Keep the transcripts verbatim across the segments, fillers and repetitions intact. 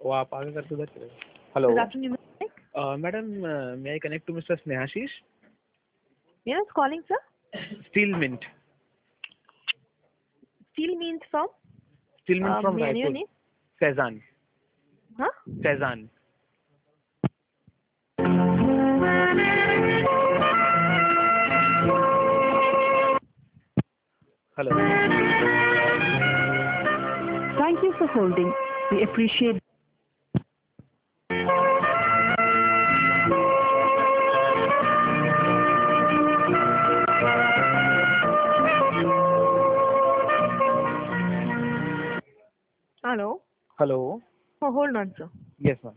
वो आप आगे करके उधर चले। Hello Good afternoon. Madam, may I connect to mister Snehashish? Yes, calling sir. Steel mint. Steel means from? Steel mint Uh, from may I know your Raipur. name? Faizan. Huh? Faizan. Hello. Thank you for holding. We appreciate. Hello. Hello. Oh, hold on, sir. Yes ma'am.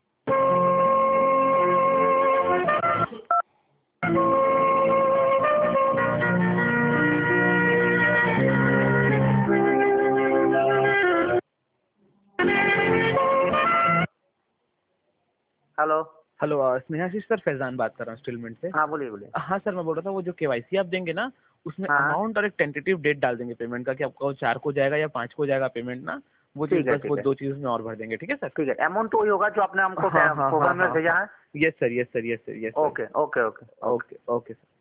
Hello. Hello Snehashish sir, Faizan बात कर रहा हूँ steel mint से। हाँ बोलिए बोलिए। हाँ sir, मैं बोल रहा था वो जो केवाईसी आप देंगे ना, उसमें हाँ। अमाउंट और एक टेंटेटिव डेट डाल देंगे पेमेंट का, कि आपका वो चार को जाएगा या पाँच को जाएगा पेमेंट ना, वो चीज़ ठीक है बस ठीक वो है दो चीज़ में और भर देंगे। ठीक है सर? ठीक है। अमाउंट तो वही होगा जो आपने हमको हाँ हाँ हाँ फॉर्म में हाँ भेजा हाँ। है। Yes sir, yes sir, yes sir, yes sir. Okay okay okay okay okay sir.